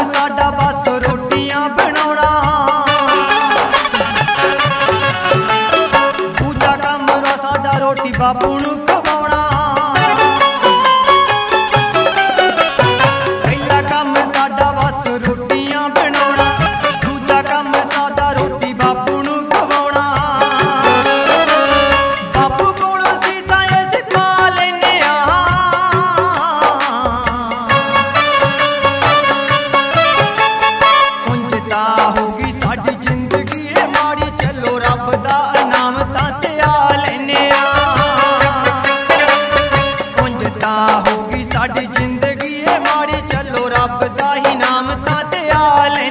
साडा बस रोटियां बनाउणा, दूजा काम साडा रोटी बापू नूं खवाउणा। पहला काम साडा बस रोटियां बनाउणा, दूजा काम साडा रोटी बापू नूं खवाउणा। बापू कोलों सीसा असीं पा लैने आ, उंज तां होगी साडी जिंदगी ए माड़ी, चलो रब दा इनाम तां ते आ लैने आ। उंज तां होगी साडी जिंदगी ए माड़ी, चलो रब दा इनाम तां ते आ लैने आ।